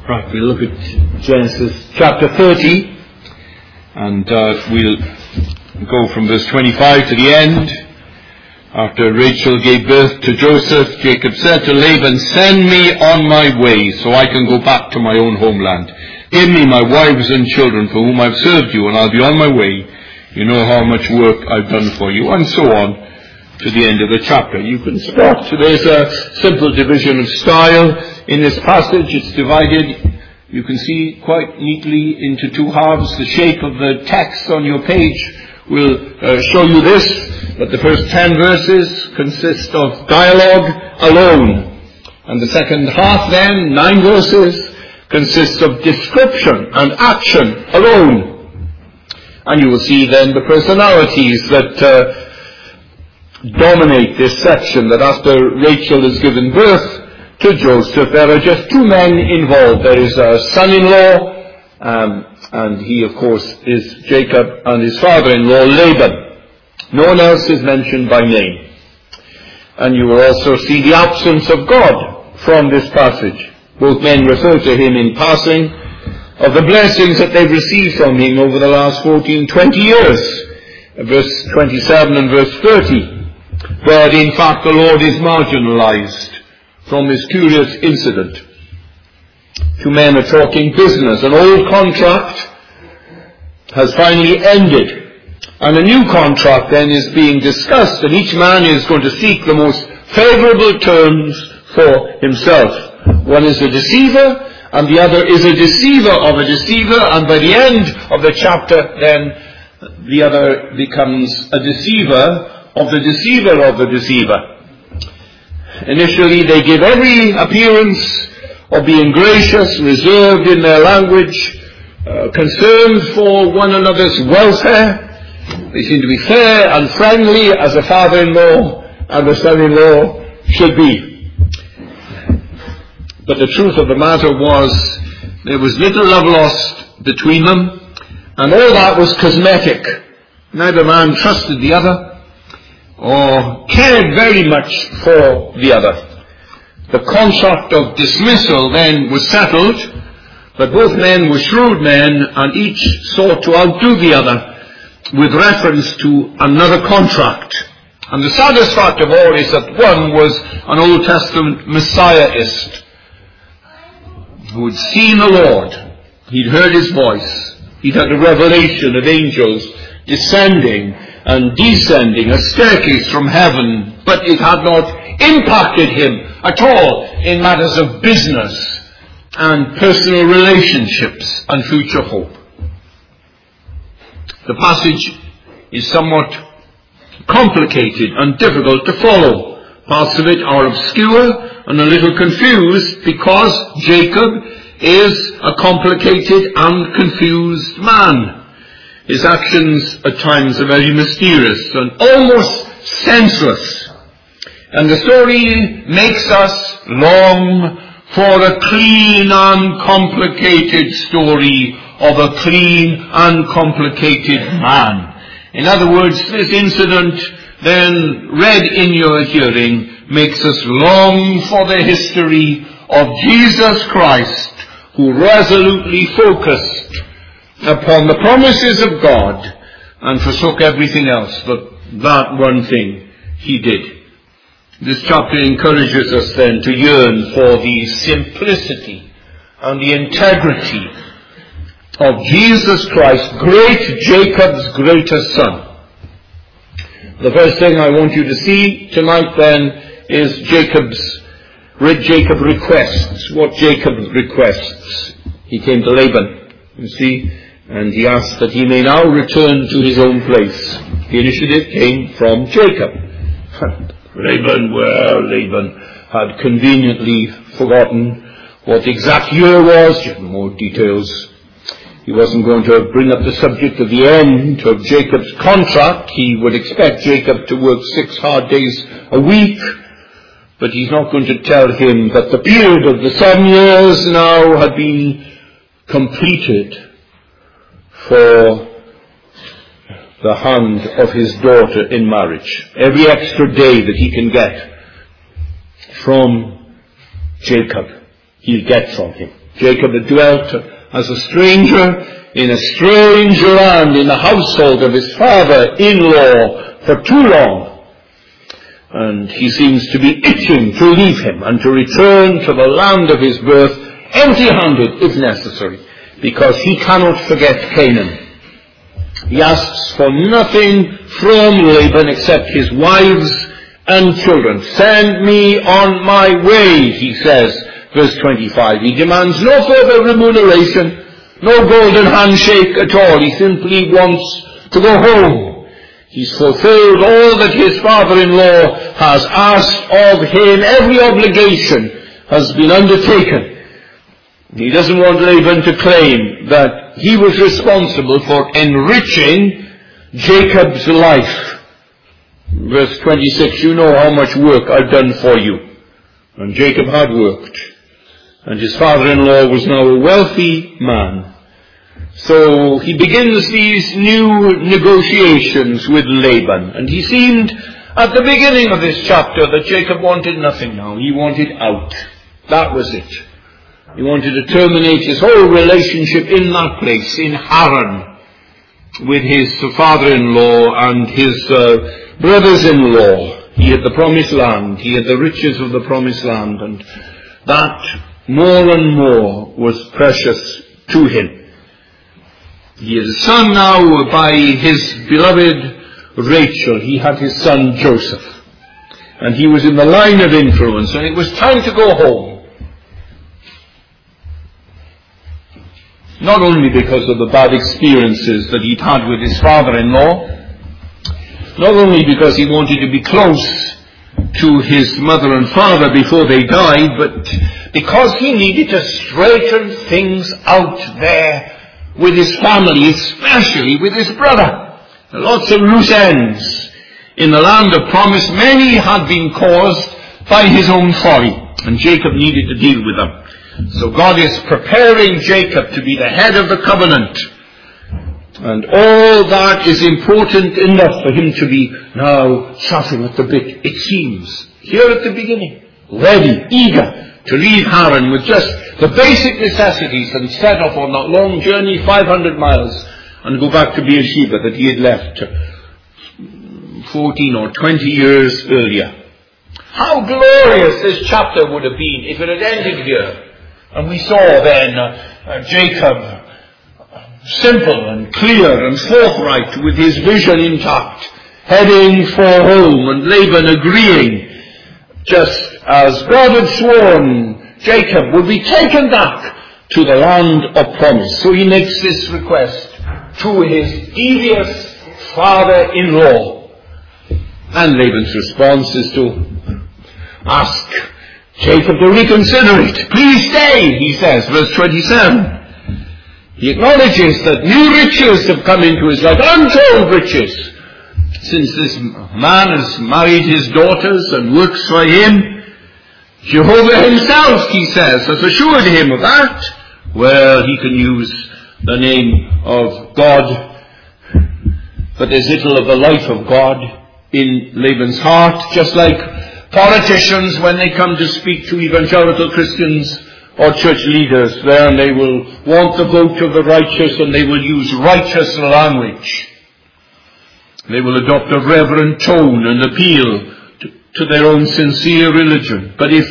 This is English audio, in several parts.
Right, we'll look at Genesis chapter 30, and we'll go from verse 25 to the end. After Rachel gave birth to Joseph, Jacob said to Laban, "Send me on my way so I can go back to my own homeland. Give me my wives and children for whom I've served you, and I'll be on my way. You know how much work I've done for you," and so on to the end of the chapter. You can spot there's a simple division of style in this passage. It's divided, you can see, quite neatly into two halves. The shape of the text on your page will show you this, that the first 10 verses consist of dialogue alone, and the second half then, 9 verses, consists of description and action alone. And you will see then the personalities that dominate this section, that after Rachel has given birth to Joseph, there are just 2 men involved. There is a son-in-law, and he, of course, is Jacob, and his father-in-law, Laban. No one else is mentioned by name. And you will also see the absence of God from this passage. Both men refer to him in passing of the blessings that they've received from him over the last 14-20 years. Verse 27 and verse 30. Where in fact the Lord is marginalized from this curious incident. 2 men are talking business. An old contract has finally ended, and a new contract then is being discussed, and each man is going to seek the most favorable terms for himself. One is a deceiver, and the other is a deceiver of a deceiver, and by the end of the chapter then the other becomes a deceiver of the deceiver of the deceiver. Initially they give every appearance of being gracious, reserved in their language, concerned for one another's welfare. They seem to be fair and friendly, as a father-in-law and a son-in-law should be. But the truth of the matter was, there was little love lost between them, and all that was cosmetic. Neither man trusted the other, or cared very much for the other. The contract of dismissal then was settled, but both men were shrewd men, and each sought to outdo the other with reference to another contract. And the saddest fact of all is that one was an Old Testament Messiahist who had seen the Lord. He'd heard his voice. He'd had a revelation of angels descending and descending, a staircase from heaven, but it had not impacted him at all in matters of business and personal relationships and future hope. The passage is somewhat complicated and difficult to follow. Parts of it are obscure and a little confused because Jacob is a complicated and confused man. His actions at times are very mysterious and almost senseless. And the story makes us long for a clean and complicated story of a clean and complicated man. In other words, this incident then read in your hearing makes us long for the history of Jesus Christ, who resolutely focused upon the promises of God and forsook everything else, but that one thing he did. This chapter encourages us then to yearn for the simplicity and the integrity of Jesus Christ, great Jacob's greatest son. The first thing I want you to see tonight then is Jacob requests. What Jacob requests. He came to Laban, you see, and he asked that he may now return to his own place. The initiative came from Jacob. Laban had conveniently forgotten what the exact year was. He had more details. He wasn't going to bring up the subject of the end of Jacob's contract. He would expect Jacob to work 6 hard days a week, but he's not going to tell him that the period of the 7 years now had been completed for the hand of his daughter in marriage. Every extra day that he can get from Jacob, he'll get from him. Jacob had dwelt as a stranger in a strange land in the household of his father-in-law for too long. And he seems to be itching to leave him and to return to the land of his birth, empty-handed if necessary, because he cannot forget Canaan. He asks for nothing from Laban except his wives and children. Send me on my way, he says, verse 25. He demands no further remuneration, no golden handshake at all. He simply wants to go home. He's fulfilled all that his father-in-law has asked of him. Every obligation has been undertaken. He doesn't want Laban to claim that he was responsible for enriching Jacob's life. Verse 26, you know how much work I've done for you. And Jacob had worked. And his father-in-law was now a wealthy man. So he begins these new negotiations with Laban. And he seemed at the beginning of this chapter that Jacob wanted nothing now. He wanted out. That was it. He wanted to terminate his whole relationship in that place, in Haran, with his father-in-law and his brothers-in-law. He had the promised land. He had the riches of the promised land. And that more and more was precious to him. He is a son now by his beloved Rachel. He had his son Joseph. And he was in the line of influence, and it was time to go home. Not only because of the bad experiences that he'd had with his father-in-law, not only because he wanted to be close to his mother and father before they died, but because he needed to straighten things out there with his family, especially with his brother. Lots of loose ends in the land of promise. Many had been caused by his own folly, and Jacob needed to deal with them. So God is preparing Jacob to be the head of the covenant. And all that is important enough for him to be now chopping at the bit, it seems, here at the beginning, ready, eager to leave Haran with just the basic necessities and set off on that long journey, 500 miles, and go back to Beersheba that he had left 14 or 20 years earlier. How glorious this chapter would have been if it had ended here. And we saw then Jacob, simple and clear and forthright with his vision intact, heading for home, and Laban agreeing, just as God had sworn Jacob would be taken back to the land of promise. So he makes this request to his devious father-in-law. And Laban's response is to ask Jacob to reconsider it. Please stay, he says, verse 27. He acknowledges that new riches have come into his life, untold riches, since this man has married his daughters and works for him. Jehovah himself, he says, has assured him of that. Well, he can use the name of God, but there's little of the life of God in Laban's heart, just like politicians, when they come to speak to evangelical Christians or church leaders, then they will want the vote of the righteous, and they will use righteous language. They will adopt a reverent tone and appeal to their own sincere religion. But if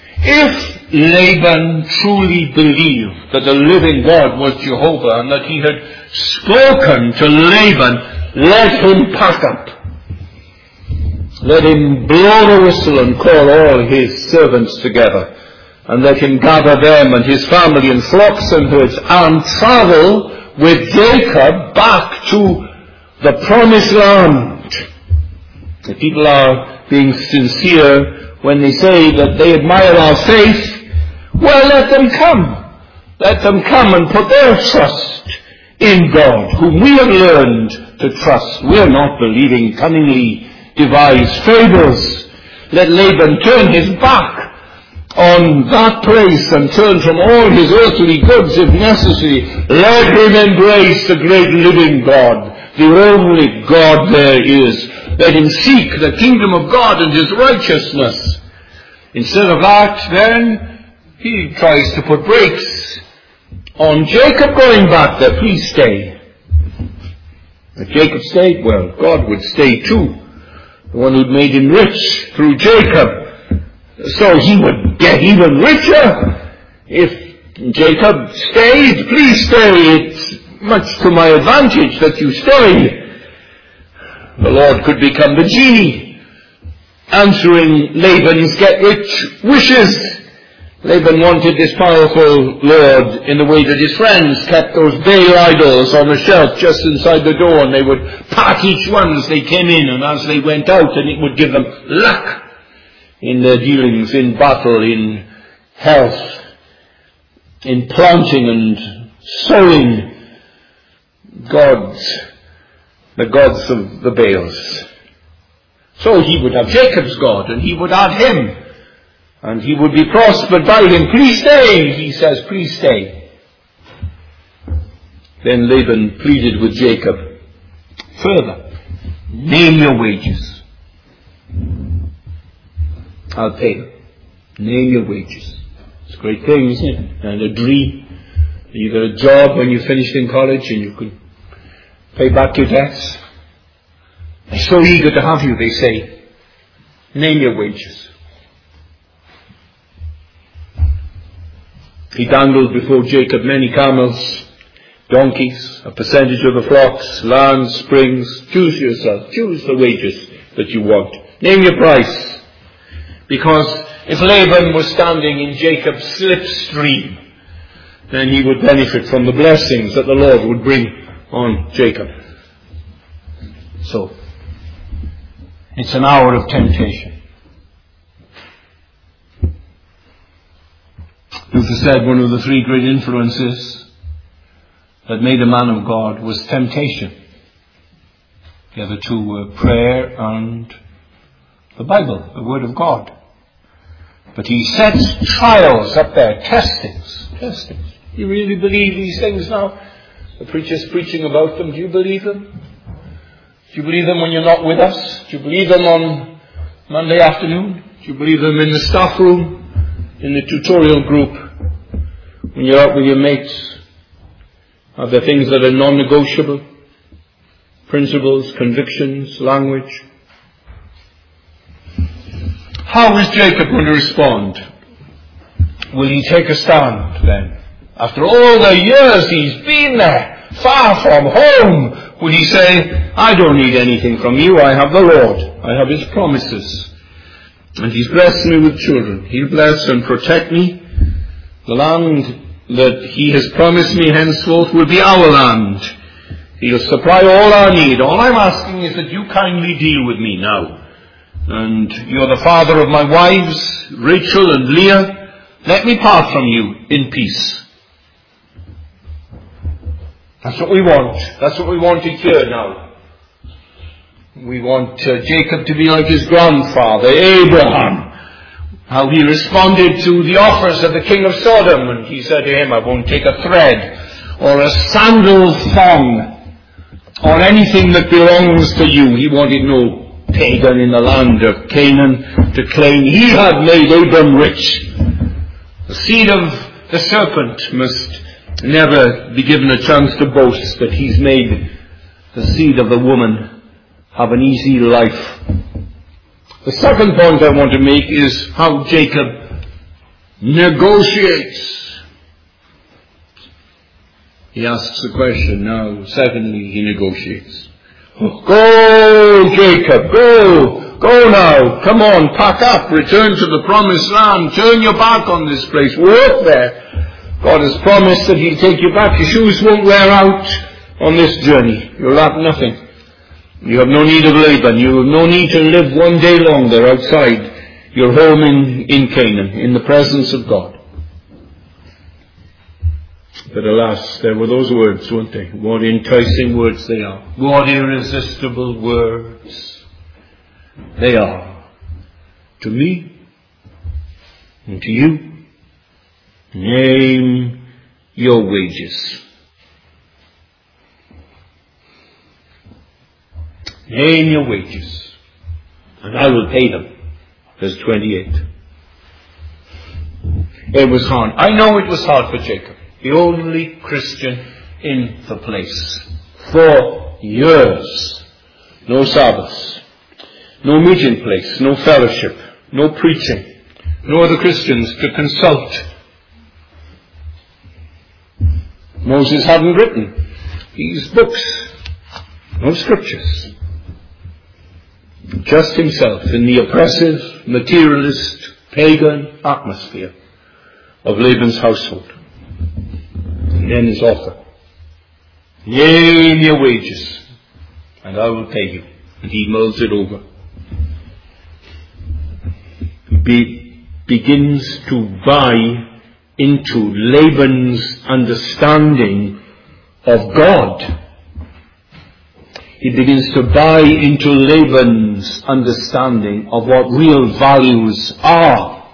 Laban truly believed that the living God was Jehovah, and that he had spoken to Laban, let him pack up. Let him blow the whistle and call all his servants together, and let him gather them and his family in flocks and herds, and travel with Jacob back to the promised land. The people are being sincere when they say that they admire our faith. Well, let them come. Let them come and put their trust in God, whom we have learned to trust. We are not believing cunningly devised fables. Let Laban turn his back on that place and turn from all his earthly goods if necessary. Let him embrace the great living God, the only God there is. Let him seek the kingdom of God and his righteousness. Instead of that, then, he tries to put brakes on Jacob going back there, please stay. If Jacob stayed, well, God would stay too. The one who'd made him rich through Jacob. So he would get even richer. If Jacob stayed, please stay. It's much to my advantage that you stay. The Lord could become the genie, answering Laban's get-rich wishes. Laban wanted this powerful Lord in the way that his friends kept those Baal idols on the shelf just inside the door, and they would pat each one as they came in and as they went out, and it would give them luck in their dealings, in battle, in health, in planting and sowing. The gods of the Baals. So he would have Jacob's God, and he would add him, and he would be prospered by him. Please stay, he says, please stay. Then Laban pleaded with Jacob further, name your wages. I'll pay them. Name your wages. It's a great thing, isn't it? And a dream. You got a job when you finished in college and you could pay back your debts. They're so eager to have you, they say. Name your wages. He dangled before Jacob many camels, donkeys, a percentage of the flocks, lands, springs. Choose yourself. Choose the wages that you want. Name your price. Because if Laban was standing in Jacob's slipstream, then he would benefit from the blessings that the Lord would bring on Jacob. So, it's an hour of temptation. Luther said one of the three great influences that made a man of God was temptation. The other two were prayer and the Bible, the Word of God. But he sets trials up there, testings. You really believe these things now? The preacher's preaching about them. Do you believe them? Do you believe them when you're not with us? Do you believe them on Monday afternoon? Do you believe them in the staff room? In the tutorial group? When you're out with your mates? Are there things that are non-negotiable? Principles, convictions, language? How is Jacob going to respond? Will he take a stand then? After all the years he's been there, far from home, will he say, I don't need anything from you, I have the Lord, I have his promises. And he's blessed me with children. He'll bless and protect me. The land that he has promised me henceforth will be our land. He'll supply all our need. All I'm asking is that you kindly deal with me now. And you're the father of my wives, Rachel and Leah. Let me part from you in peace. That's what we want. That's what we want to hear now. We want Jacob to be like his grandfather, Abraham. How he responded to the offers of the king of Sodom. And he said to him, I won't take a thread or a sandal thong or anything that belongs to you. He wanted no pagan in the land of Canaan to claim he had made Abram rich. The seed of the serpent must never be given a chance to boast that he's made the seed of the woman have an easy life. The second point I want to make is how Jacob negotiates. He asks a question now. Secondly, he negotiates. Go, Jacob, go. Go now. Come on, pack up. Return to the promised land. Turn your back on this place. Work there. God has promised that he'll take you back. Your shoes won't wear out on this journey. You'll lack nothing. You have no need of Laban. You have no need to live one day longer outside your home in Canaan, in the presence of God. But alas, there were those words, weren't they? What enticing words they are. What irresistible words they are. To me and to you. Name your wages. Name your wages, and I will pay them. Verse 28. It was hard. I know it was hard for Jacob. the only Christian in the place. For years. No Sabbaths, no meeting place, no fellowship, no preaching, no other Christians to consult. Moses hadn't written these books, no scriptures. Just himself in the oppressive, materialist, pagan atmosphere of Laban's household. And then his offer. Name your wages, and I will pay you. And he mulls it over. He begins to buy into Laban's understanding of God. He begins to buy into Laban's understanding of what real values are.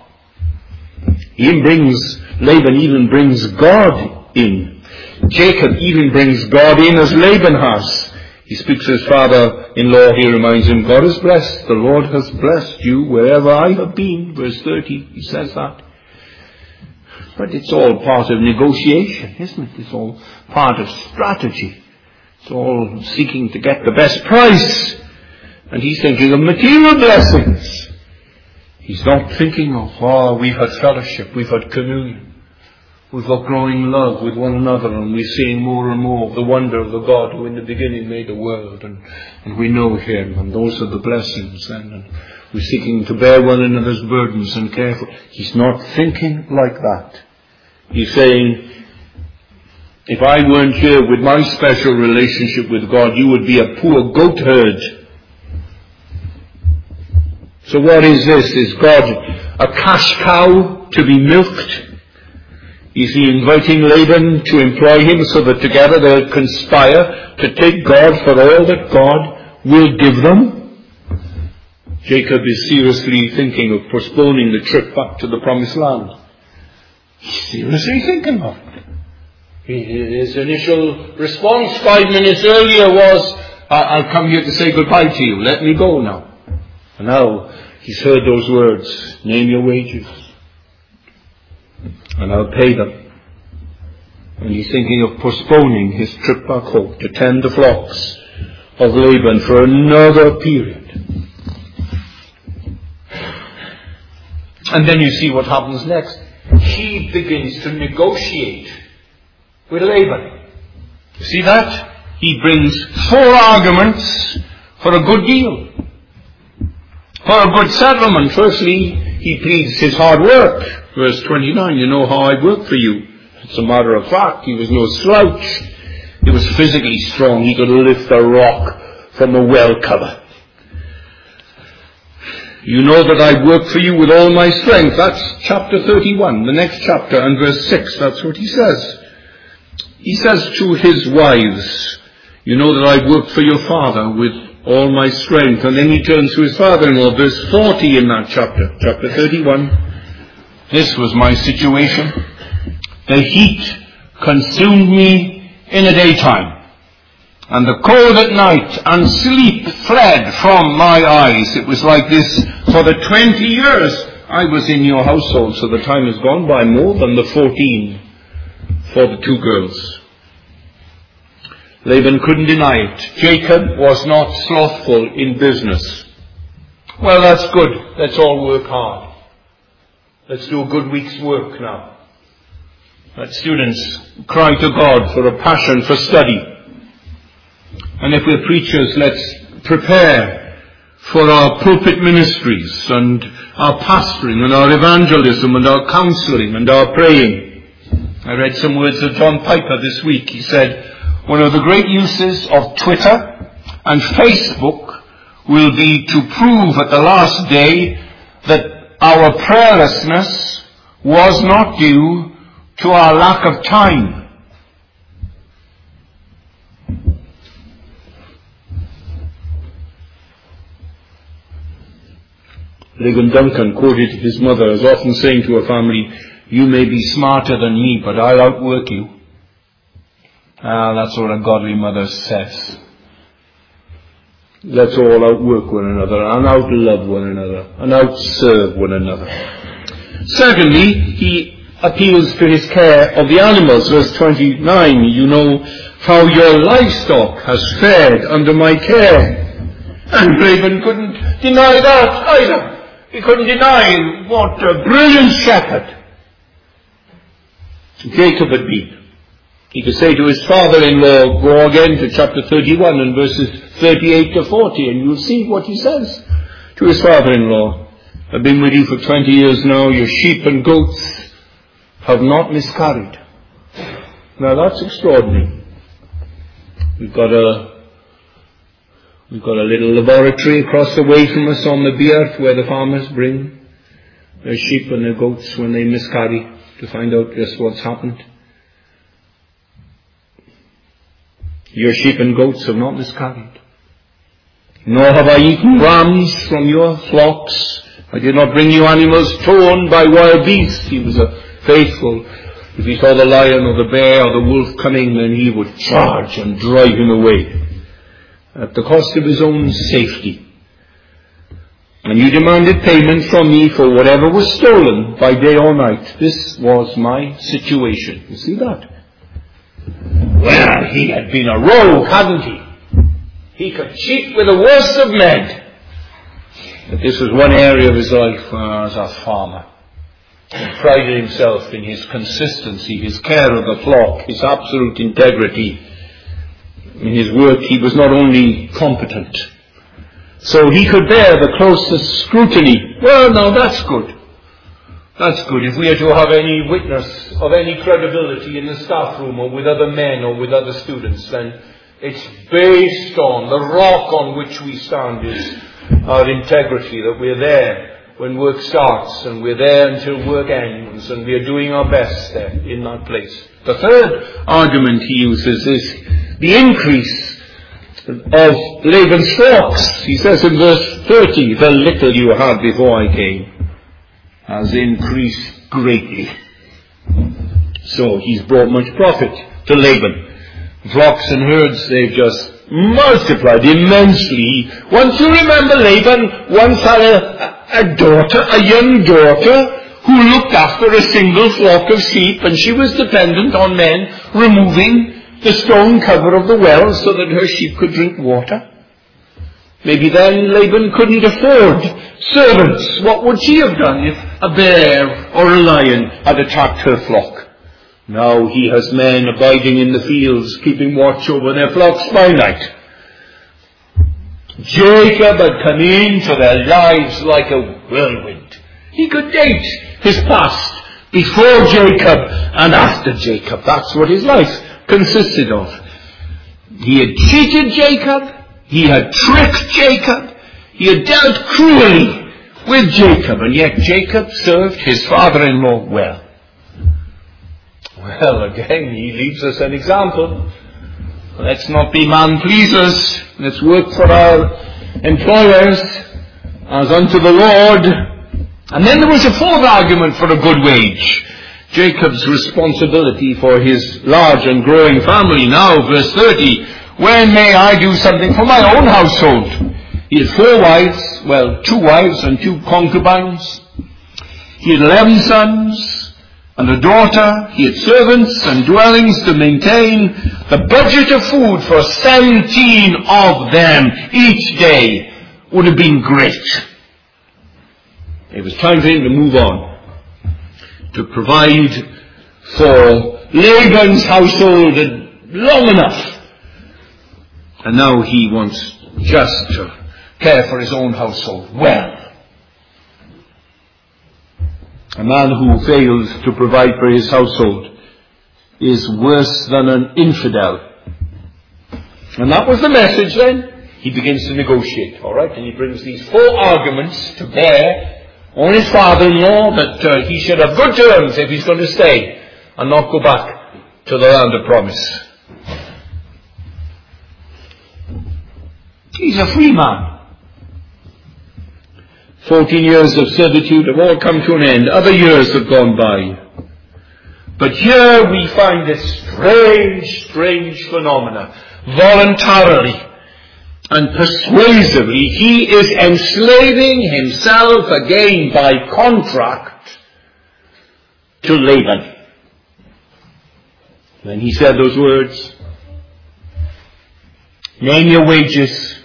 Laban even brings God in. Jacob even brings God in as Laban has. He speaks to his father-in-law. He reminds him, God is blessed. The Lord has blessed you wherever I have been. Verse 30, he says that. But it's all part of negotiation, isn't it? It's all part of strategy. It's all seeking to get the best price. And he's thinking of material blessings. He's not thinking of, we've had fellowship, we've had communion. We've got growing love with one another, and we're seeing more and more of the wonder of the God who in the beginning made the world, and we know Him, and those are the blessings, and we're seeking to bear one another's burdens and care for. He's not thinking like that. He's saying, if I weren't here with my special relationship with God, you would be a poor goat herd. So what is this? Is God a cash cow to be milked? Is he inviting Laban to employ him so that together they'll conspire to take God for all that God will give them? Jacob is seriously thinking of postponing the trip back to the promised land. He's seriously thinking of it. His initial response 5 minutes earlier was, I'll come here to say goodbye to you. Let me go now. And now he's heard those words, name your wages, and I'll pay them. And he's thinking of postponing his trip back home to tend the flocks of Laban for another period. And then you see what happens next. He begins to negotiate with Laban. You see that? He brings 4 arguments for a good deal. For a good settlement. Firstly, he pleads his hard work. Verse 29, you know how I work for you. It's a matter of fact, he was no slouch. He was physically strong. He could lift a rock from a well cover. You know that I work for you with all my strength. That's chapter 31, the next chapter, and verse 6. That's what he says. He says to his wives, you know that I work for your father with all my strength. And then he turns to his father-in-law, verse 40 in that chapter 31. This was my situation. The heat consumed me in the daytime, and the cold at night, and sleep fled from my eyes. It was like this for the 20 years I was in your household. So the time has gone by more than the 14 for the 2 girls. Laban couldn't deny it. Jacob was not slothful in business. Well, that's good. Let's all work hard. Let's do a good week's work now. Let students cry to God for a passion for study. And if we're preachers, let's prepare for our pulpit ministries and our pastoring and our evangelism and our counseling and our praying. I read some words of John Piper this week. He said, one of the great uses of Twitter and Facebook will be to prove at the last day that our prayerlessness was not due to our lack of time. Ligon Duncan quoted his mother as often saying to her family, you may be smarter than me, but I'll outwork you. That's what a godly mother says. Let's all outwork one another, and outlove one another, and outserve one another. Secondly, he appeals to his care of the animals. Verse 29, you know how your livestock has fared under my care. And Laban couldn't deny that either. He couldn't deny what a brilliant shepherd Jacob had been. He could say to his father-in-law, go again to chapter 31 and verses 38 to 40, and you'll see what he says to his father-in-law. I've been with you for 20 years now. Your sheep and goats have not miscarried. Now that's extraordinary. We've got a little laboratory across the way from us on the Beert where the farmers bring their sheep and their goats when they miscarry to find out just what's happened. Your sheep and goats have not miscarried. Nor have I eaten rams from your flocks. I did not bring you animals torn by wild beasts. He was a faithful. If he saw the lion or the bear or the wolf coming, then he would charge and drive him away at the cost of his own safety. And you demanded payment from me for whatever was stolen by day or night. This was my situation. You see that? Well, he had been a rogue, hadn't he? He could cheat with the worst of men. But this was one area of his life as a farmer. He prided himself in his consistency, his care of the flock, his absolute integrity. In his work he was not only competent, so he could bear the closest scrutiny. Well, now that's good. That's good. If we are to have any witness of any credibility in the staff room or with other men or with other students, then it's based on the rock on which we stand is our integrity, that we're there when work starts and we're there until work ends and we're doing our best there in that place. The third argument he uses is the increase of Laban's flocks. He says in verse 30, the little you had before I came has increased greatly. So he's brought much profit to Laban. Flocks and herds, they've just multiplied immensely. Once you remember, Laban once had a daughter, a young daughter, who looked after a single flock of sheep, and she was dependent on men removing the stone cover of the well so that her sheep could drink water. Maybe then Laban couldn't afford servants. What would she have done if a bear or a lion had attacked her flock? Now he has men abiding in the fields, keeping watch over their flocks by night. Jacob had come into their lives like a whirlwind. He could date his past before Jacob and after Jacob. That's what his life consisted of. He had cheated Jacob. He had tricked Jacob. He had dealt cruelly with Jacob. And yet Jacob served his father-in-law well. Well, again, he leaves us an example. Let's not be man-pleasers. Let's work for our employers as unto the Lord. And then there was a fourth argument for a good wage. Jacob's responsibility for his large and growing family. Now, verse 30, when may I do something for my own household? He had 4 wives, 2 wives and 2 concubines. He had 11 sons and a daughter. He had servants and dwellings to maintain. The budget of food for 17 of them each day would have been great. It was time for him to move on, to provide for Laban's household long enough. And now he wants just to care for his own household well. A man who fails to provide for his household is worse than an infidel. And that was the message then. He begins to negotiate, all right? And he brings these 4 arguments to bear on his father-in-law that he should have good terms if he's going to stay and not go back to the land of promise. He's a free man. 14 years of servitude have all come to an end. Other years have gone by. But here we find this strange phenomena. Voluntarily and persuasively, he is enslaving himself again by contract to Laban. When he said those words, name your wages,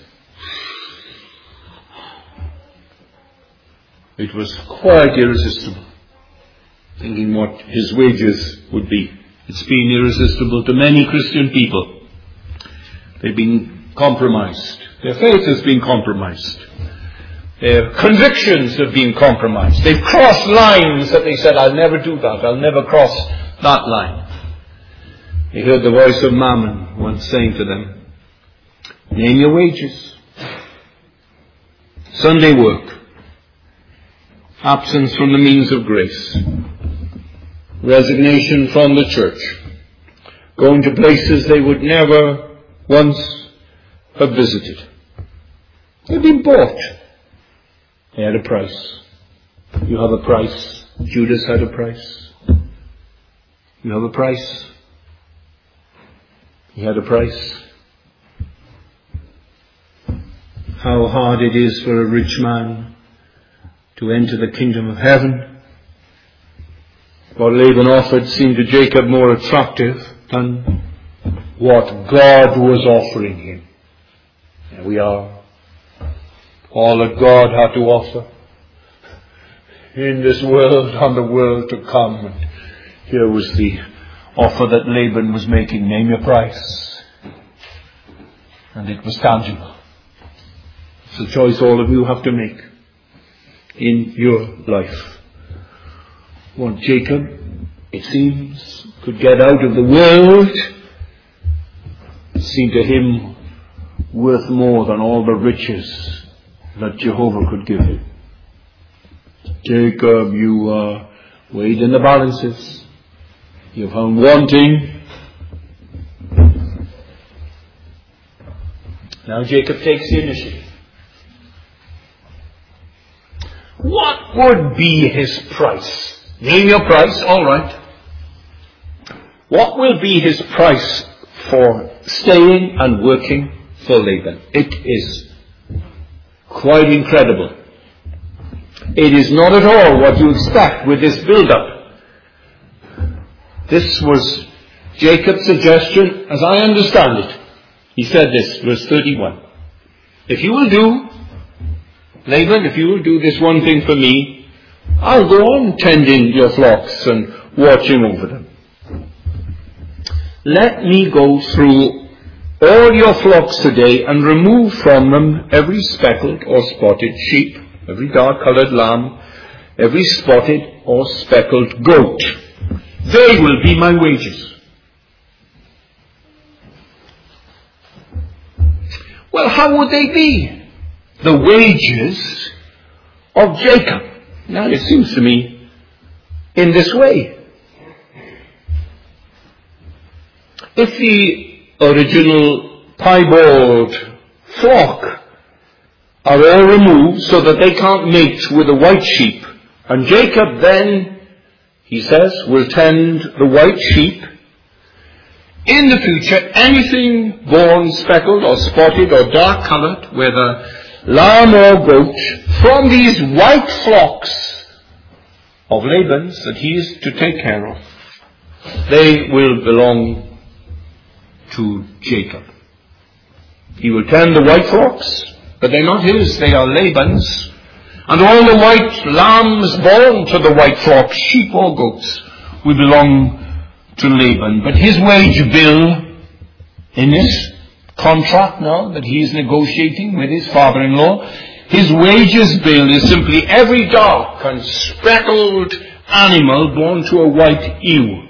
it was quite irresistible. Thinking what his wages would be. It's been irresistible to many Christian people. They've been compromised. Their faith has been compromised. Their convictions have been compromised. They've crossed lines that they said, I'll never do that. I'll never cross that line. They heard the voice of Mammon once saying to them, name your wages. Sunday work. Absence from the means of grace. Resignation from the church. Going to places they would never once have visited. They've been bought. They had a price. You have a price. Judas had a price. You have a price. He had a price. How hard it is for a rich man to enter the kingdom of heaven. What Laban offered seemed to Jacob more attractive than what God was offering him. There we are. All that God had to offer in this world and the world to come. And here was the offer that Laban was making. Name your price. And it was tangible. It's a choice all of you have to make in your life. What Jacob, it seems, could get out of the world seemed to him worth more than all the riches that Jehovah could give him. Jacob, you are weighed in the balances. You're found wanting. Now Jacob takes the initiative. What would be his price? Name your price, all right. What will be his price for staying and working for Laban? It is quite incredible. It is not at all what you expect with this build-up. This was Jacob's suggestion as I understand it. He said this, verse 31. If you will do, Laban, if you will do this one thing for me, I'll go on tending your flocks and watching over them. Let me go through all your flocks today and remove from them every speckled or spotted sheep, every dark-coloured lamb, every spotted or speckled goat. They will be my wages. Well, how would they be? The wages of Jacob. Now, it seems to me in this way. If the original piebald flock are all removed so that they can't mate with the white sheep, and Jacob then, he says, will tend the white sheep, in the future, anything born speckled or spotted or dark-coloured, whether lamb or goat, from these white flocks of Laban's that he is to take care of, they will belong to Jacob. He will tend the white flocks, but they're not his, they are Laban's. And all the white lambs born to the white flocks, sheep or goats, will belong to Laban. But his wage bill in this contract now that he is negotiating with his father-in-law, his wages bill is simply every dark and speckled animal born to a white ewe.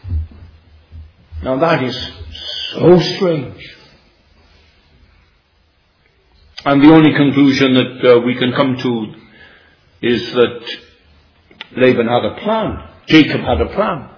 Now that is so strange. And the only conclusion that we can come to is that Laban had a plan. Jacob had a plan.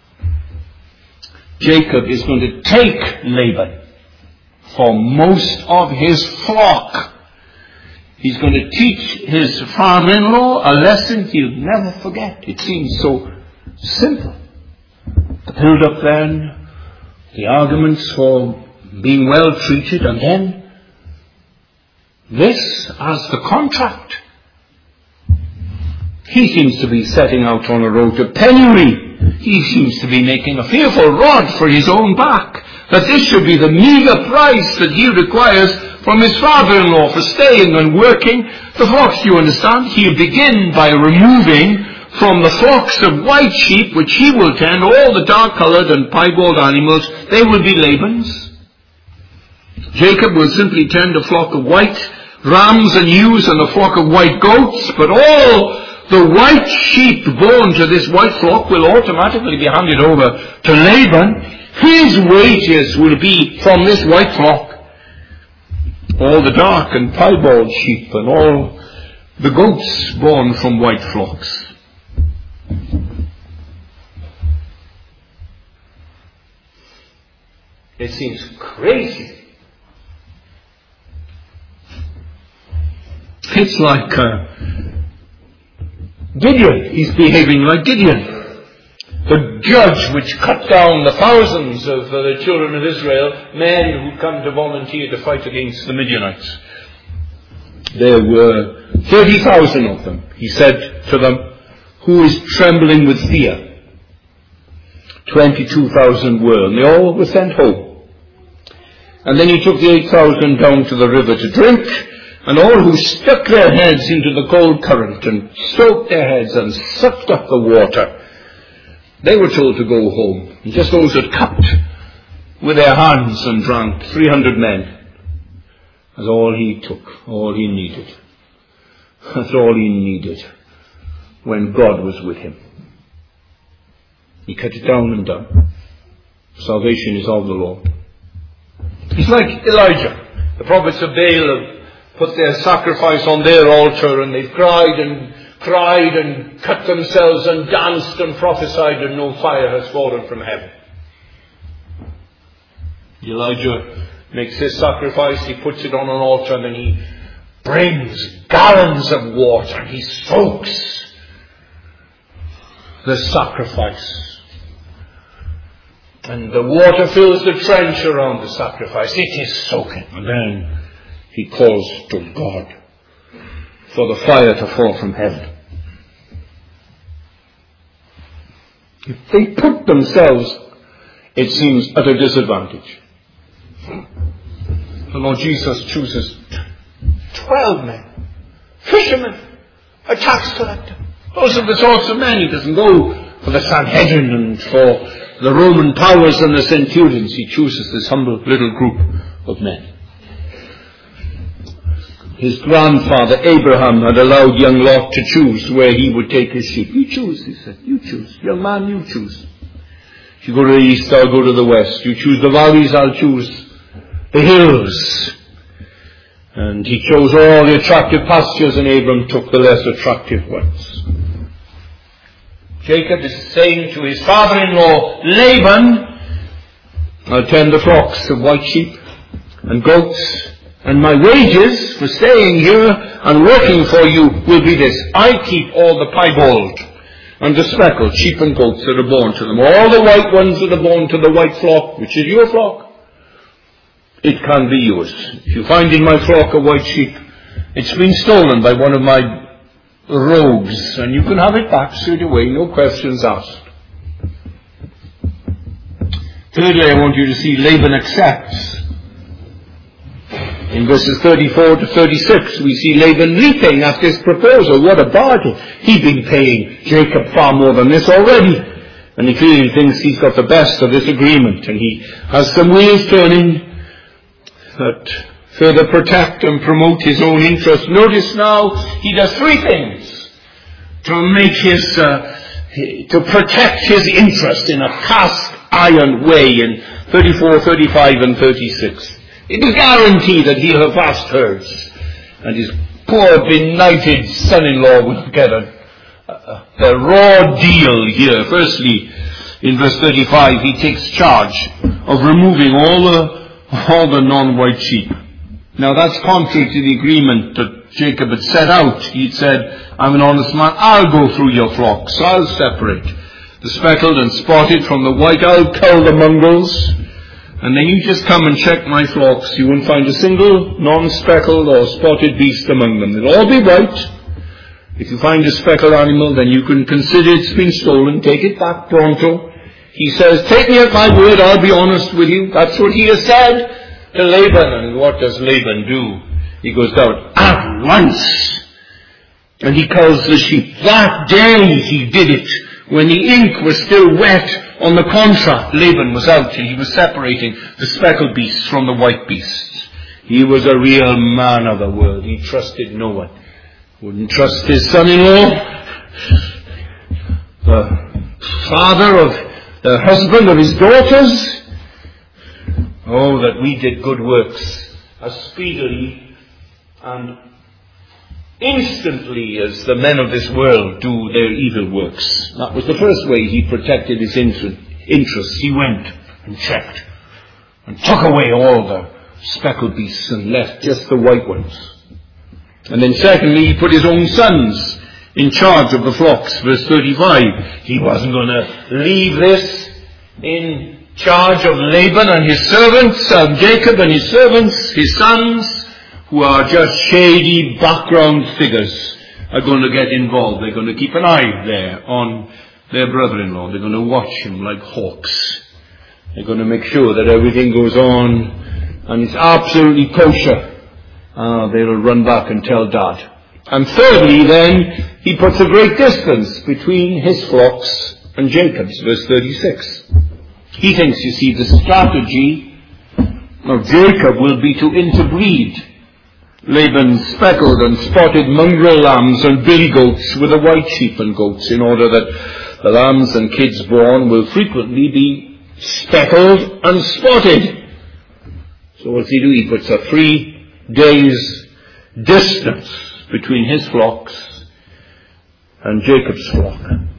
Jacob is going to take Laban for most of his flock. He's going to teach his father-in-law a lesson he'll never forget. It seems so simple. The build-up then, the arguments for being well treated, and then this as the contract. He seems to be setting out on a road to penury. He seems to be making a fearful rod for his own back, that this should be the meagre price that he requires from his father-in-law for staying and working the flocks. Do you understand? He'll begin by removing from the flocks of white sheep, which he will tend, all the dark-coloured and piebald animals. They will be Laban's. Jacob will simply tend a flock of white rams and ewes and a flock of white goats, but all the white sheep born to this white flock will automatically be handed over to Laban. His wages will be from this white flock. All the dark and piebald sheep and all the goats born from white flocks. It seems crazy. It's like Gideon. He's behaving like Gideon, the judge which cut down the thousands of the children of Israel, men who come to volunteer to fight against the Midianites. There were 30,000 of them. He said to them, "Who is trembling with fear?" 22,000 were, and they all were sent home. And then he took the 8,000 down to the river to drink, and all who stuck their heads into the cold current and soaked their heads and sucked up the water, they were told to go home. And just those that cupped with their hands and drank, 300 men. That's all he took, all he needed. That's all he needed when God was with him. He cut it down and done. Salvation is of the Lord. He's like Elijah. The prophets of Baal have put their sacrifice on their altar, and they've cried and cut themselves and danced and prophesied, and no fire has fallen from heaven. Elijah makes his sacrifice, he puts it on an altar, and then he brings gallons of water, and he soaks the sacrifice. And the water fills the trench around the sacrifice. It is soaking. And then he calls to God for the fire to fall from heaven. If they put themselves, it seems, at a disadvantage. The Lord Jesus chooses 12 men, fishermen, a tax collector. Those are the sorts of men. He doesn't go for the Sanhedrin and for the Roman powers and the centurions. He chooses this humble little group of men. His grandfather Abraham had allowed young Lot to choose where he would take his sheep. You choose, he said. You choose. Young man, you choose. If you go to the east, I'll go to the west. You choose the valleys, I'll choose the hills. And he chose all the attractive pastures, and Abram took the less attractive ones. Jacob is saying to his father-in-law Laban, I'll tend the flocks of white sheep and goats, and my wages for staying here and working for you will be this. I keep all the piebald and the speckled sheep and goats that are born to them. All the white ones that are born to the white flock, which is your flock, it can be yours. If you find in my flock a white sheep, it's been stolen by one of my rogues, and you can have it back straight away, no questions asked. Thirdly, I want you to see Laban accepts. In verses 34 to 36, we see Laban leaping at this proposal. What a bargain. He's been paying Jacob far more than this already. And he clearly thinks he's got the best of this agreement. And he has some wheels turning that further protect and promote his own interest. Notice now, he does three things to make to protect his interest in a cast iron way in 34, 35 and 36. It is guaranteed that he'll have vast herds, and his poor benighted son-in-law will get a raw deal here. Firstly, in verse 35, he takes charge of removing all the non-white sheep. Now that's contrary to the agreement that Jacob had set out. He'd said, I'm an honest man, I'll go through your flocks, I'll separate the speckled and spotted from the white, I'll cull the mongrels, and then you just come and check my flocks. You won't find a single non-speckled or spotted beast among them. They'll all be white. If you find a speckled animal, then you can consider it's been stolen. Take it back pronto. He says, take me at my word, I'll be honest with you. That's what he has said to Laban. And what does Laban do? He goes down at once. And he calls the sheep. That day he did it. When the ink was still wet on the contract, Laban was out and he was separating the speckled beasts from the white beasts. He was a real man of the world. He trusted no one. Wouldn't trust his son-in-law, the father of the husband of his daughters. Oh, that we did good works as speedily and instantly as the men of this world do their evil works. That was the first way he protected his interests. He went and checked and took away all the speckled beasts and left just the white ones. And then secondly, he put his own sons in charge of the flocks. Verse 35, he wasn't going to leave this in charge of Laban and his servants, Jacob and his servants, his sons, who are just shady background figures, are going to get involved. They're going to keep an eye there on their brother-in-law. They're going to watch him like hawks. They're going to make sure that everything goes on and it's absolutely kosher. They'll run back and tell Dad. And thirdly, then, he puts a great distance between his flocks and Jacob's. Verse 36. He thinks, you see, the strategy of Jacob will be to interbreed Laban's speckled and spotted mongrel lambs and billy goats with the white sheep and goats, in order that the lambs and kids born will frequently be speckled and spotted. So what's he do? He puts a 3 days distance between his flocks and Jacob's flock.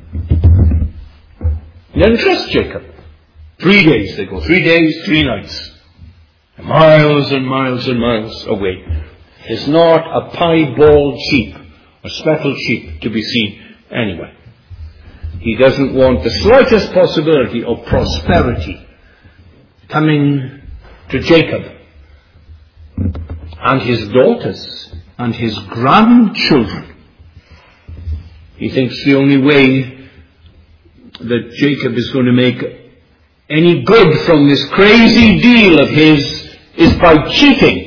He doesn't trust Jacob. 3 days they go. 3 days, 3 nights. Miles and miles and miles away. There's not a piebald sheep, a speckled sheep, to be seen anywhere. He doesn't want the slightest possibility of prosperity coming to Jacob and his daughters and his grandchildren. He thinks the only way that Jacob is going to make any good from this crazy deal of his is by cheating.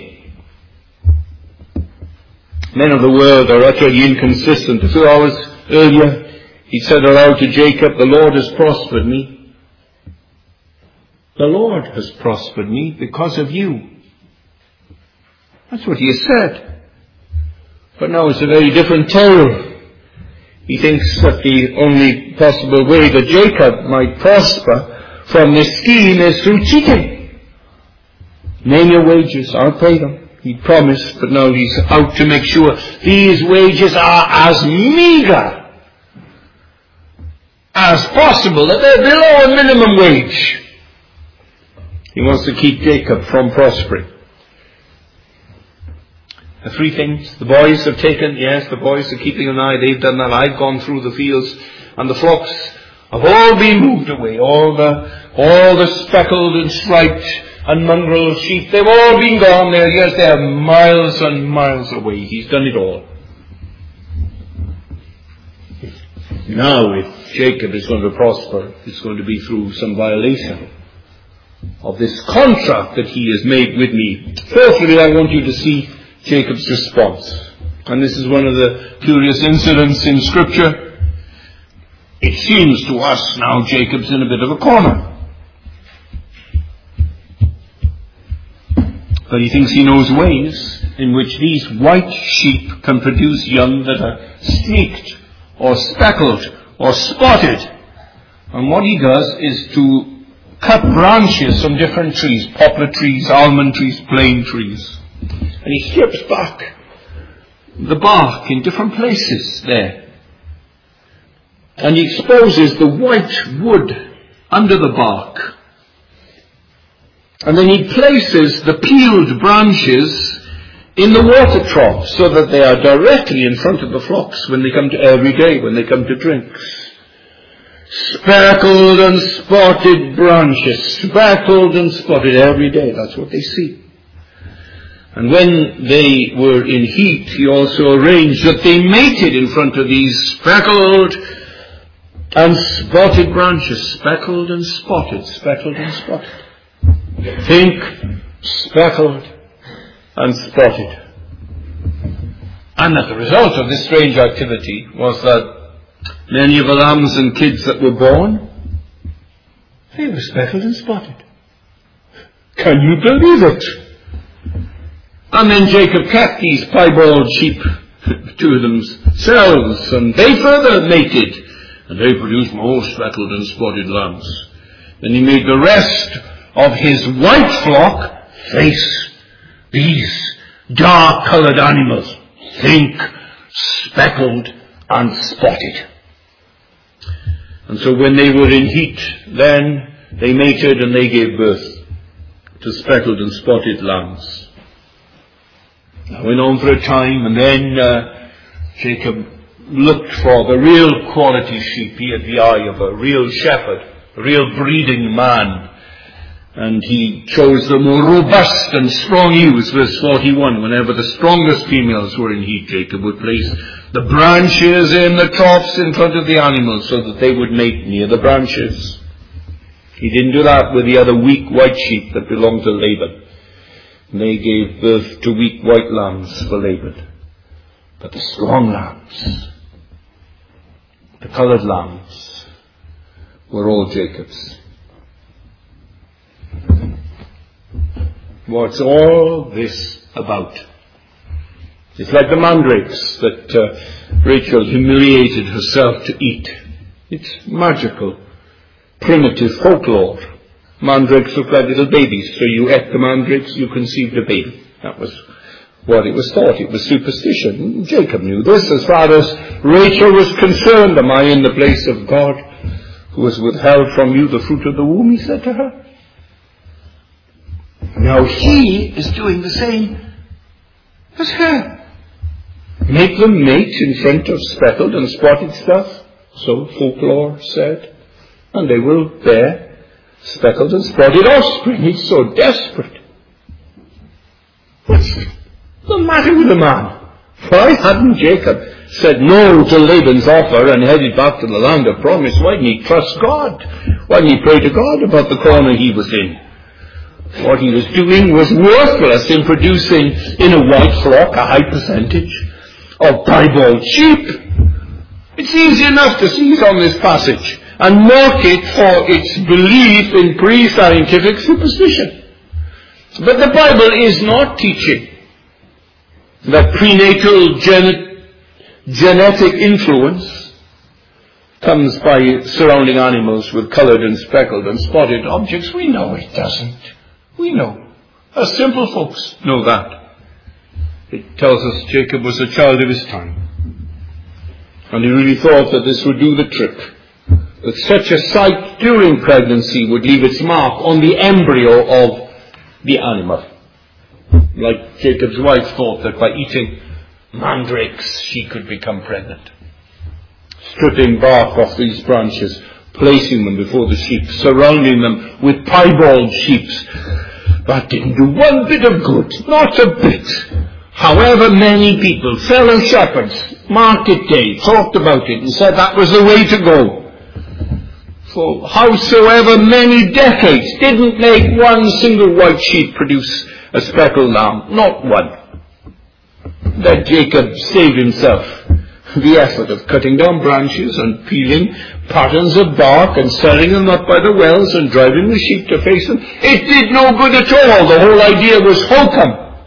Men of the world are utterly inconsistent. A few hours earlier, he said aloud to Jacob, the Lord has prospered me. The Lord has prospered me because of you. That's what he has said. But now it's a very different tale. He thinks that the only possible way that Jacob might prosper from this scheme is through cheating. Name your wages, I'll pay them. He promised, but now he's out to make sure these wages are as meager as possible, that they're below a minimum wage. He wants to keep Jacob from prospering. The 3 things. The boys have taken, yes, the boys are keeping an eye, they've done that. I've gone through the fields, and the flocks have all been moved away. All the speckled and striped and mongrel sheep, they've all been gone there. Yes, they are miles and miles away. He's done it all. Now, if Jacob is going to prosper, it's going to be through some violation of this contract that he has made with me. Firstly, I want you to see Jacob's response. And this is one of the curious incidents in Scripture. It seems to us now Jacob's in a bit of a corner. But he thinks he knows ways in which these white sheep can produce young that are streaked or speckled or spotted. And what he does is to cut branches from different trees, poplar trees, almond trees, plane trees. And he strips back the bark in different places there. And he exposes the white wood under the bark. And then he places the peeled branches in the water trough so that they are directly in front of the flocks when they come to every day, when they come to drink. Speckled and spotted branches, speckled and spotted every day. That's what they see. And when they were in heat, he also arranged that they mated in front of these speckled and spotted branches. Speckled and spotted, speckled and spotted. Think speckled and spotted. And as a result of this strange activity was that many of the lambs and kids that were born, they were speckled and spotted. Can you believe it? And then Jacob kept these piebald sheep to themselves, and they further mated, and they produced more speckled and spotted lambs. Then he made the rest of his white flock face these dark-coloured animals. Think speckled and spotted. And so when they were in heat, then they mated and they gave birth to speckled and spotted lambs. That went on for a time, and then Jacob looked for the real quality sheep. He had the eye of a real shepherd, a real breeding man. And he chose the more robust and strong ewes, verse 41. Whenever the strongest females were in heat, Jacob would place the branches in the troughs in front of the animals so that they would mate near the branches. He didn't do that with the other weak white sheep that belonged to Laban. They gave birth to weak white lambs for Laban. But the strong lambs, the coloured lambs, were all Jacob's. What's all this about? It's like the mandrakes that Rachel humiliated herself to eat. It's magical, primitive folklore. Mandrakes look like little babies, so you ate the mandrakes, you conceived a baby. That was what it was thought. It was superstition. Jacob knew this. As far as Rachel was concerned, am I in the place of God, who has withheld from you the fruit of the womb, he said to her. Now he is doing the same as her. Make them mate in front of speckled and spotted stuff, so folklore said, and they will bear speckled and spotted offspring. He's so desperate. What's the matter with the man? Why hadn't Jacob said no to Laban's offer and headed back to the land of promise? Why didn't he trust God? Why didn't he pray to God about the corner he was in? What he was doing was worthless in producing in a white flock a high percentage of piebald sheep. It's easy enough to seize on this passage and mark it for its belief in pre-scientific superstition. But the Bible is not teaching that prenatal genetic influence comes by surrounding animals with coloured and speckled and spotted objects. We know it doesn't. We know. Us simple folks know that. It tells us Jacob was a child of his time. And he really thought that this would do the trick. That such a sight during pregnancy would leave its mark on the embryo of the animal. Like Jacob's wife thought that by eating mandrakes she could become pregnant. Stripping bark off these branches, placing them before the sheep, surrounding them with piebald sheep. That didn't do one bit of good, not a bit. However many people, fellow shepherds, market day, talked about it and said that was the way to go. For howsoever many decades didn't make one single white sheep produce a speckled lamb, not one. That Jacob saved himself the effort of cutting down branches and peeling patterns of bark and setting them up by the wells and driving the sheep to face them. It did no good at all. The whole idea was hokum.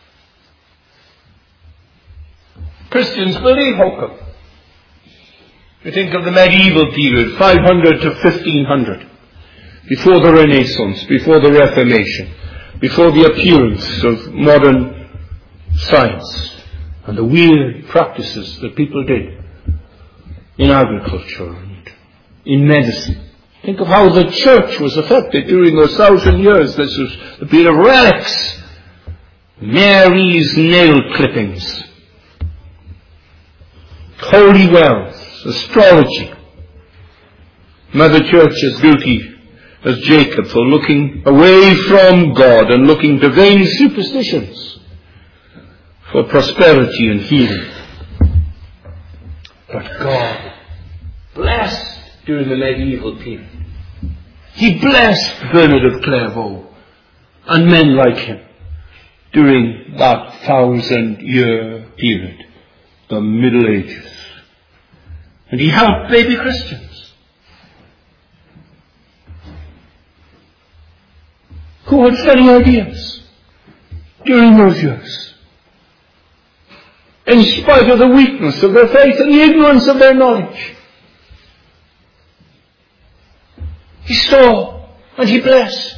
Christians believe hokum. You think of the medieval period, 500 to 1500, before the Renaissance, before the Reformation, before the appearance of modern science and the weird practices that people did in agriculture and in medicine. Think of how the church was affected during those 1,000 years. This was the period of relics, Mary's nail clippings, holy wells, astrology. Mother Church is guilty as Jacob for looking away from God and looking to vain superstitions for prosperity and healing. But God blessed during the medieval period. He blessed Bernard of Clairvaux and men like him during that 1,000-year period, the Middle Ages. And he helped baby Christians who had funny ideas during those years, in spite of the weakness of their faith and the ignorance of their knowledge. He saw and he blessed.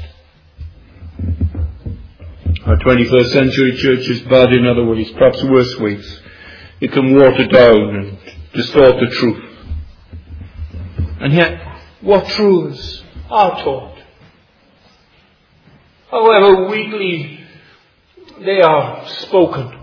Our 21st century church is bad in other ways, perhaps worse ways. It can water down and distort the truth. And yet, what truths are taught, however weakly they are spoken,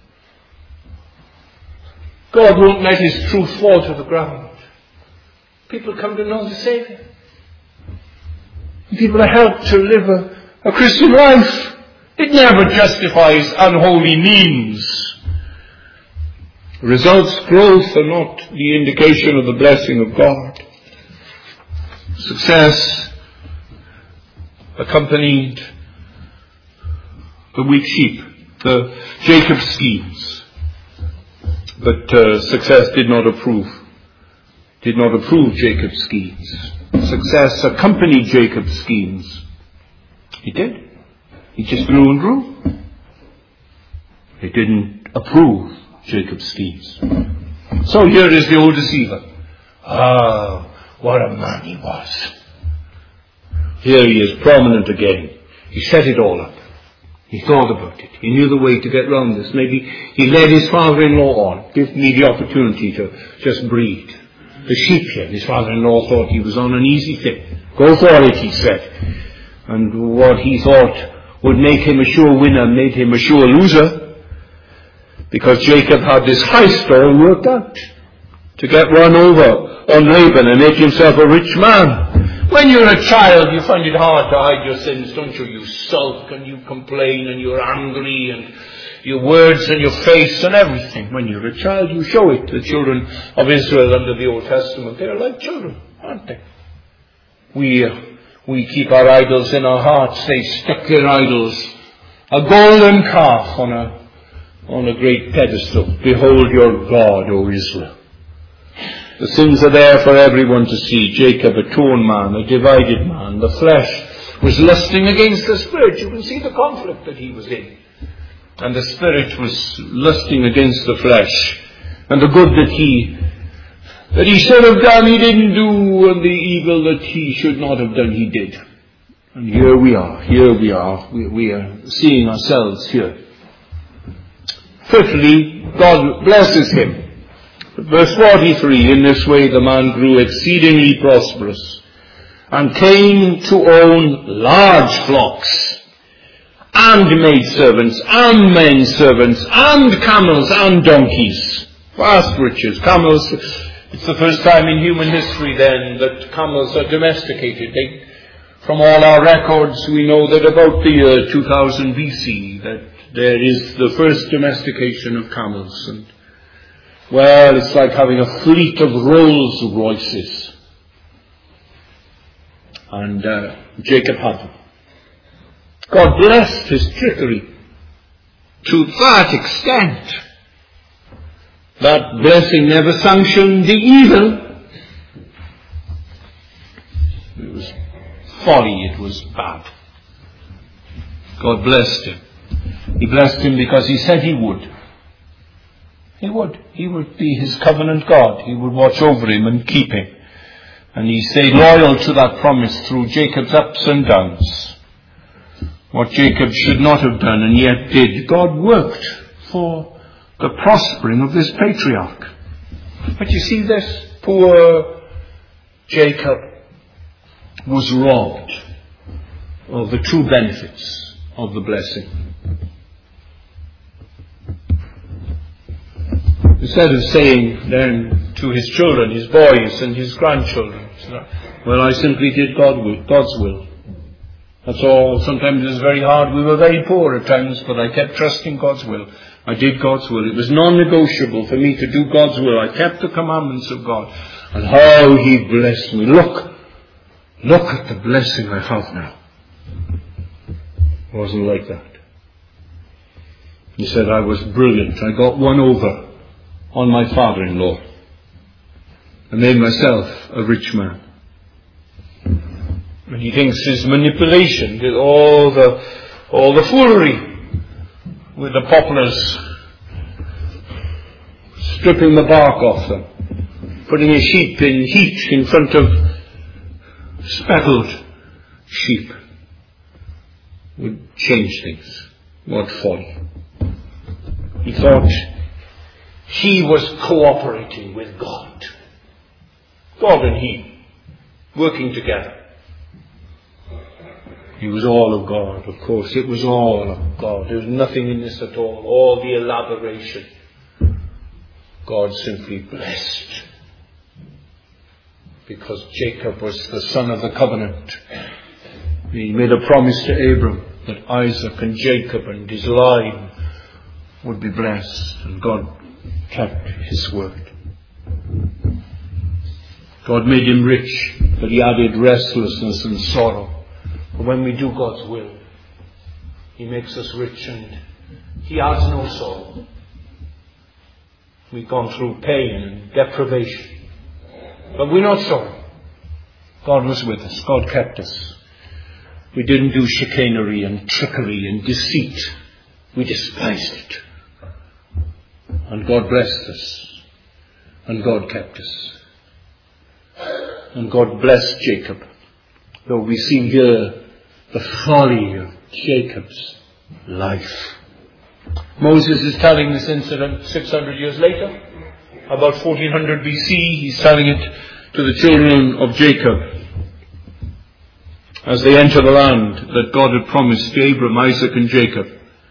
God won't let His truth fall to the ground. People come to know the Saviour. People are helped to live a Christian life. It never justifies unholy means. Results, growth are not the indication of the blessing of God. Success accompanied the weak sheep, the Jacob schemes. But success did not approve Jacob's schemes. Success accompanied Jacob's schemes. He did. He just grew and grew. He didn't approve Jacob's schemes. So here is the old deceiver. Ah, what a man he was. Here he is, prominent again. He set it all up. He thought about it. He knew the way to get round this. Maybe he led his father-in-law on. Give me the opportunity to just breed the sheep here. His father-in-law thought he was on an easy thing. Go for it, he said. And what he thought would make him a sure winner made him a sure loser. Because Jacob had this heist all worked out to get run over on Laban and make himself a rich man. When you're a child, you find it hard to hide your sins, don't you? You sulk and you complain and you're angry and your words and your face and everything. When you're a child, you show it. The children of Israel under the Old Testament, they're like children, aren't they? We keep our idols in our hearts. They stick their idols, a golden calf on a great pedestal. Behold your God, O Israel. The sins are there for everyone to see. Jacob, a torn man, a divided man. The flesh was lusting against the spirit. You can see the conflict that he was in. And the spirit was lusting against the flesh. And the good that he should have done, he didn't do. And the evil that he should not have done, he did. And here we are. We are seeing ourselves here. Fifthly, God blesses him. Verse 43, in this way the man grew exceedingly prosperous and came to own large flocks and maidservants and men servants and camels and donkeys. Vast riches. Camels, it's the first time in human history then that camels are domesticated. From all our records we know that about the year 2000 BC that there is the first domestication of camels. And well, it's like having a fleet of Rolls Royces. And Jacob had them. God blessed his trickery to that extent. That blessing never sanctioned the evil. It was folly, it was bad. God blessed him. He blessed him because he said he would. He would. He would be his covenant God. He would watch over him and keep him. And he stayed loyal to that promise through Jacob's ups and downs. What Jacob should not have done and yet did, God worked for the prospering of this patriarch. But you see, this poor Jacob was robbed of the true benefits of the blessing. Instead of saying then to his children, his boys and his grandchildren, well, I simply did God's will. That's all. Sometimes it was very hard. We were very poor at times, but I kept trusting God's will. I did God's will. It was non-negotiable for me to do God's will. I kept the commandments of God. And how He blessed me. Look at the blessing I have now. It wasn't like that. He said I was brilliant. I got one over on my father-in-law. I made myself a rich man. And he thinks his manipulation, did all the foolery with the poplars, stripping the bark off them, putting a sheep in heat in front of speckled sheep, would change things. What folly. He thought he was cooperating with God. God and he, working together. He was all of God, of course. It was all of God. There was nothing in this at all the elaboration. God simply blessed. Because Jacob was the son of the covenant. He made a promise to Abram that Isaac and Jacob and his line would be blessed. And God kept His word. God made him rich, but He added restlessness and sorrow. But when we do God's will, He makes us rich and He adds no sorrow. We've gone through pain and deprivation, but we're not sorry. God was with us. God kept us. We didn't do chicanery and trickery and deceit. We despised it. And God blessed us. And God kept us. And God blessed Jacob. Though we see here the folly of Jacob's life. Moses is telling this incident 600 years later. About 1400 BC, he's telling it to the children of Jacob as they enter the land that God had promised to Abraham, Isaac and Jacob.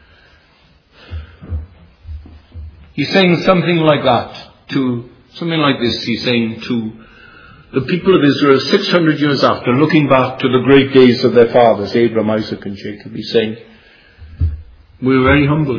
He's saying something like that something like this he's saying to the people of Israel 600 years after, looking back to the great days of their fathers, Abraham, Isaac and Jacob. He's saying, we were very humble,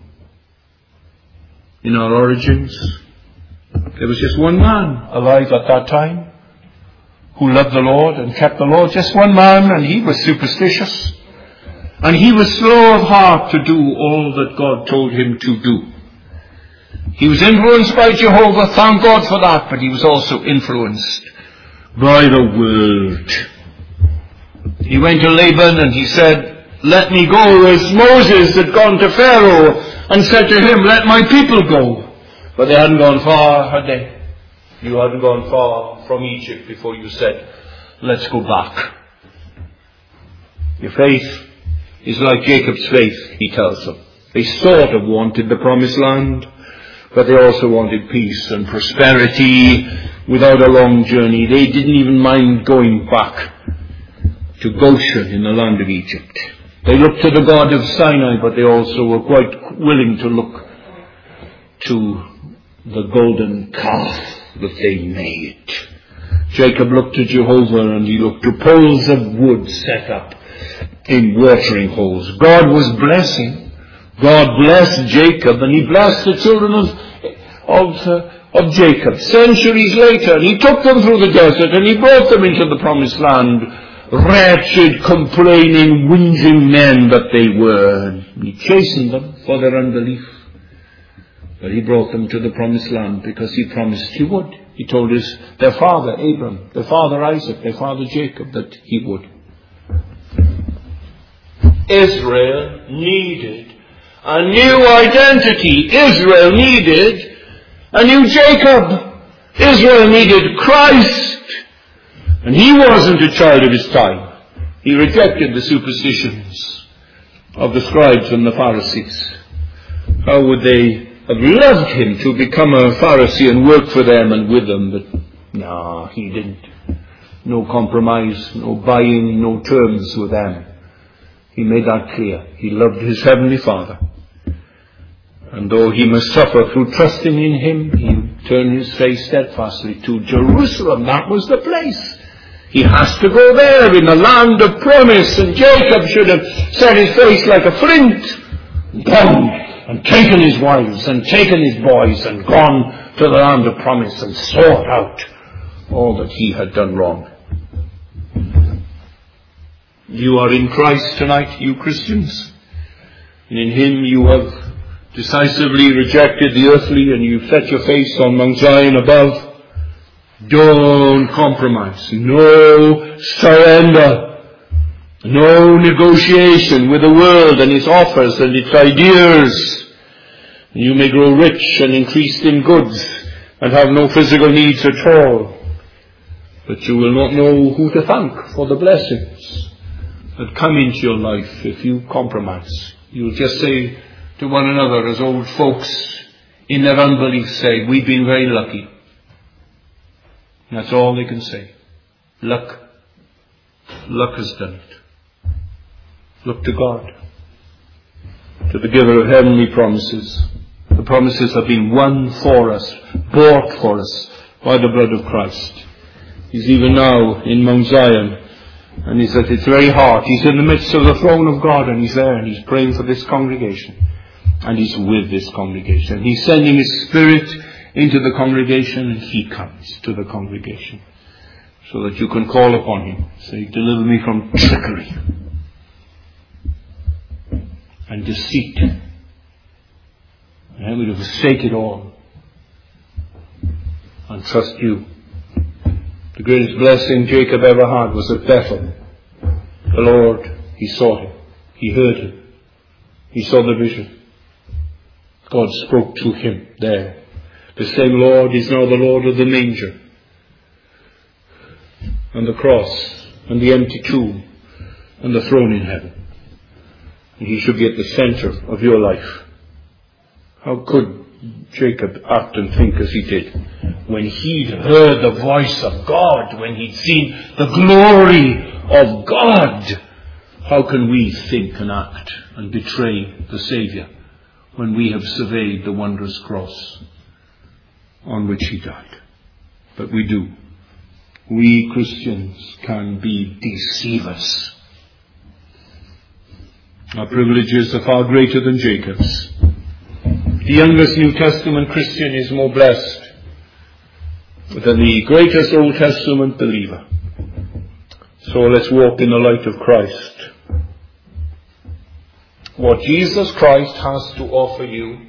in our origins. There was just one man alive at that time who loved the Lord and kept the Lord. Just one man, and he was superstitious. And he was slow of heart to do all that God told him to do. He was influenced by Jehovah, thank God for that, but he was also influenced by the world. He went to Laban and he said, let me go, as Moses had gone to Pharaoh and said to him, let my people go. But they hadn't gone far, had they? You hadn't gone far from Egypt before you said, let's go back. Your faith is like Jacob's faith, he tells them. They sort of wanted the promised land, but they also wanted peace and prosperity without a long journey. They didn't even mind going back to Goshen in the land of Egypt. They looked to the God of Sinai, but they also were quite willing to look to the golden calf that they made. Jacob looked to Jehovah, and he looked to poles of wood set up in watering holes. God was blessing. God blessed Jacob, and He blessed the children of Jacob centuries later. And He took them through the desert, and He brought them into the promised land. Wretched, complaining, whinging men that they were. He chastened them for their unbelief. But He brought them to the promised land because He promised He would. He told their father Abram, their father Isaac, their father Jacob that He would. Israel needed a new identity. Israel needed a new Jacob. Israel needed Christ. And he wasn't a child of his time. He rejected the superstitions of the scribes and the Pharisees. How would they have loved him to become a Pharisee and work for them and with them? But no, he didn't. No compromise, no buying, no terms with them. He made that clear. He loved his heavenly Father. And though he must suffer through trusting in him, he turned his face steadfastly to Jerusalem. That was the place. He has to go there in the land of promise. And Jacob should have set his face like a flint. Boom! and taken his wives and taken his boys and gone to the land of promise and sought out all that he had done wrong. You are in Christ tonight, you Christians, and in him you have decisively rejected the earthly and you've set your face on Mount Zion above. Don't compromise. No surrender. No negotiation with the world and its offers and its ideas. You may grow rich and increased in goods and have no physical needs at all. But you will not know who to thank for the blessings that come into your life if you compromise. You'll just say to one another, as old folks in their unbelief say, we've been very lucky. And that's all they can say. Luck. Luck has done it. Look to God, to the giver of heavenly promises. The promises have been won for us, bought for us by the blood of Christ. He's even now in Mount Zion, and he's at its very heart. He's in the midst of the throne of God, and he's there, and he's praying for this congregation. And he's with this congregation. He's sending his Spirit into the congregation, and he comes to the congregation. So that you can call upon him. Say, deliver me from trickery and deceit. And help me to forsake it all and trust you. The greatest blessing Jacob ever had was at Bethel. The Lord, he saw him. He heard him. He saw the vision. God spoke to him there. The same Lord is now the Lord of the manger and the cross and the empty tomb and the throne in heaven. And he should be at the center of your life. How could Jacob act and think as he did when he'd heard the voice of God, when he'd seen the glory of God? How can we think and act and betray the Saviour when we have surveyed the wondrous cross on which he died? But we do. We Christians can be deceivers. Our privileges are far greater than Jacob's. The youngest New Testament Christian is more blessed than the greatest Old Testament believer. So let's walk in the light of Christ. What Jesus Christ has to offer you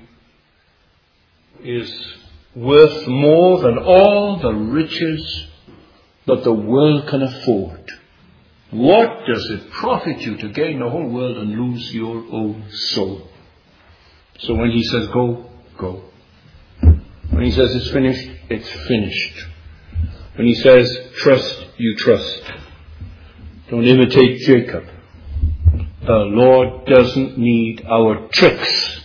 is worth more than all the riches that the world can afford. What does it profit you to gain the whole world and lose your own soul? So when he says go, go. When he says it's finished, it's finished. When he says trust, you trust. Don't imitate Jacob. The Lord doesn't need our tricks.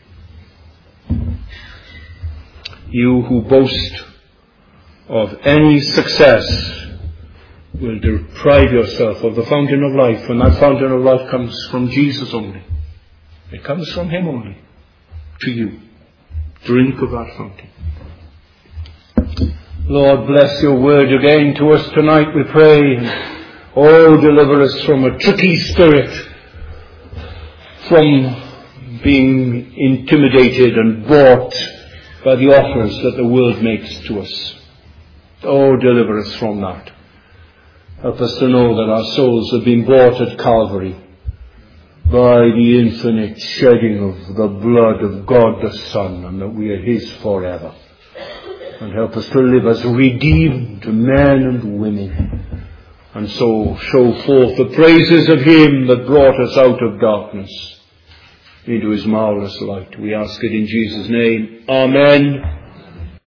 You who boast of any success will deprive yourself of the fountain of life, and that fountain of life comes from Jesus only. It comes from him only to you. Drink of that fountain. Lord, bless your word again to us tonight, we pray. Oh, deliver us from a tricky spirit, from being intimidated and bought by the offers that the world makes to us. Oh, deliver us from that. Help us to know that our souls have been bought at Calvary by the infinite shedding of the blood of God the Son, and that we are his forever. And help us to live as redeemed men and women, and so show forth the praises of him that brought us out of darkness into his marvelous light. We ask it in Jesus' name. Amen.